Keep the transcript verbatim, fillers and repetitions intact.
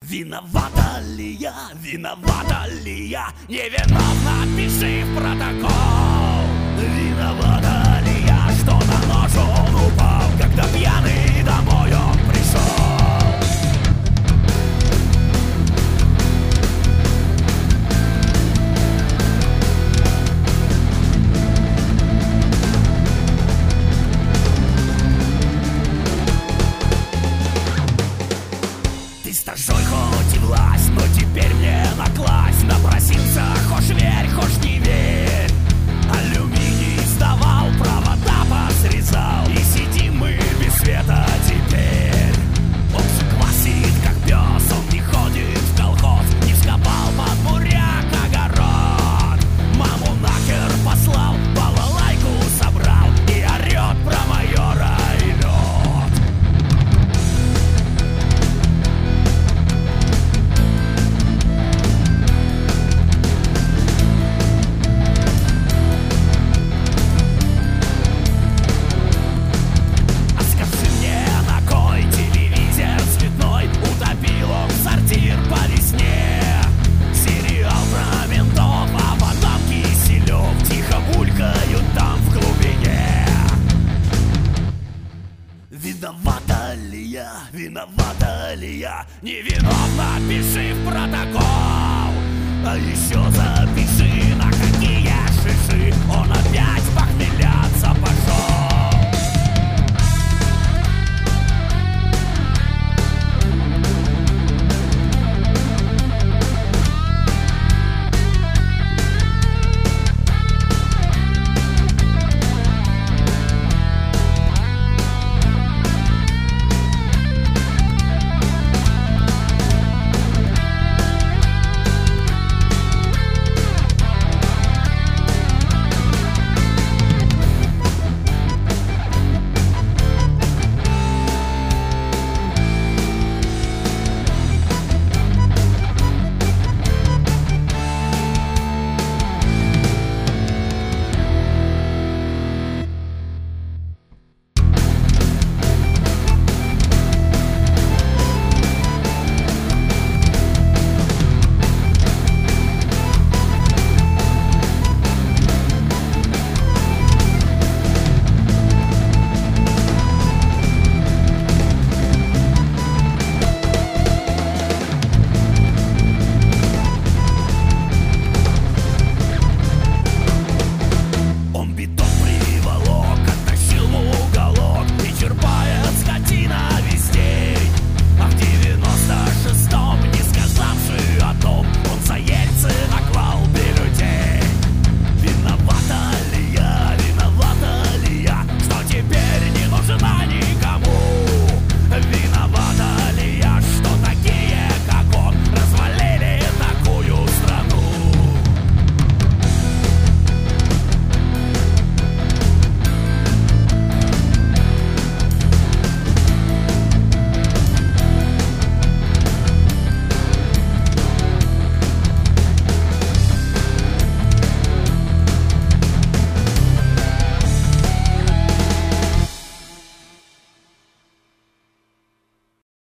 Виновата ли я, виновата ли я, невиновна, пиши в протокол. Виновата ли я, что на нож он упал, когда пьяный домой он пришел. Ты стажой хоть и власть, но теперь мне накласть. Напросился, хошь верь, хошь не верь. Алюминий сдавал, провода посрезал, и сидим мы без света теперь. Он все квасит, как пес, он не ходит в колхоз, не вскопал под буряк огород. Маму нахер послал, балалайку собрал и орет про майора и лед. А скажи мне, на кой телевизор цветной утопил он сортир по весне? Сериал про ментов, а потом Киселев тихо булькают там в глубине. Виновата ли я, виновата ли я, невиновна, пиши в протокол. А еще запиши, на какие шиши он опять